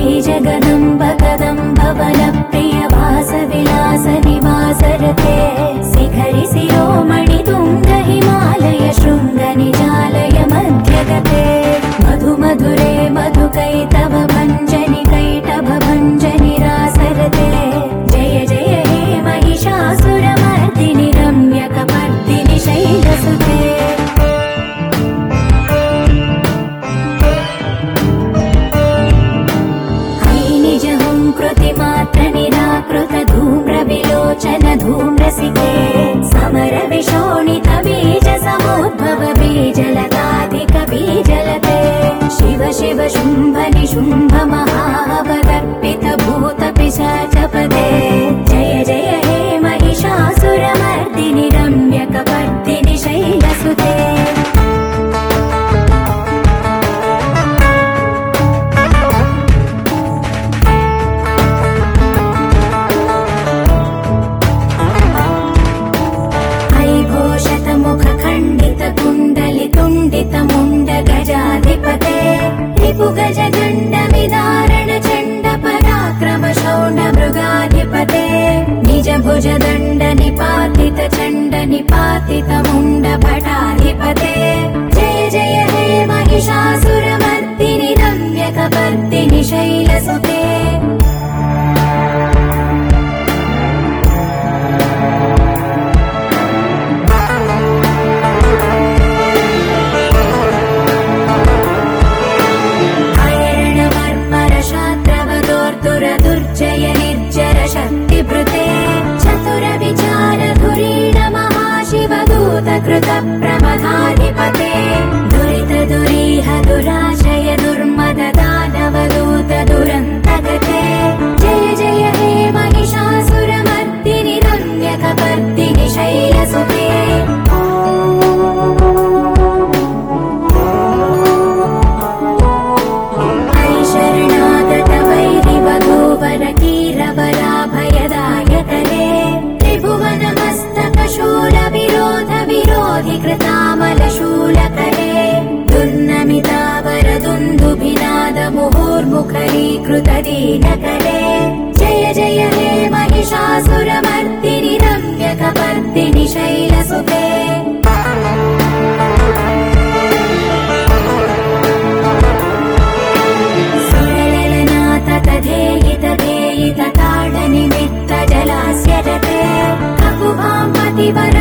जगदम्ब कदम्ब one प्रिय वास विलास निवासरते शिखरि शिरोमणि तुंग हिमालय शृंग निजालय मध्यगते मधु मधुरे मधुकैटभ भञ्जनि कैटभ भञ्जनि रासरते जय जय हे महिषासुरमर्दिनि रम्यकपर्दिनि शैलसुते कृतिमात्र निराकृत धूम्र विलोचन धूम्रसिके समर विशोणित बीज समुद्भव बीजलताधिक बीजलते शिव शिव शुम्भ निशुम्भ महावदर्पित भूत पिशाचपदे जय जय हे महिषासुरमर्दिनि रम्यकपर्दिनि शैलसुते मुंड गजाधिपते रिपु गज गंड विदारण चंड पराक्रम शौंड मृगाधिपते निज भुज दंड निपातित चंड निपातित मुंड भटाधिपते जय जय हे महिषासुरमर्दिनि रम्यकपर्दिनि शैलसुते दुर्जय निर्जर शक्तिभृते चतुर विचार धुरीण महाशिवदूत कृत प्रमथाधिपते दुरित दुरीह दुराशय दुर्मद दानवदूत दुरन्तगते जय जय हे महिषासुरमर्दिनि रम्यकपर्दिनि शैलसुते कीरवराभयदायकरे त्रिभुवनमस्तक शूल विरोध विरोधि कृतामलशूलकरे दुर्नमितावर दुन्दुभिनाद मुहुर्मुखरीकृत दीनकरे जय जय हे महिषासुरमर्दिनि रम्यकपर्दिनि शैलसुते ताडनिमित्त जलास्य रते ककुभां पतिवर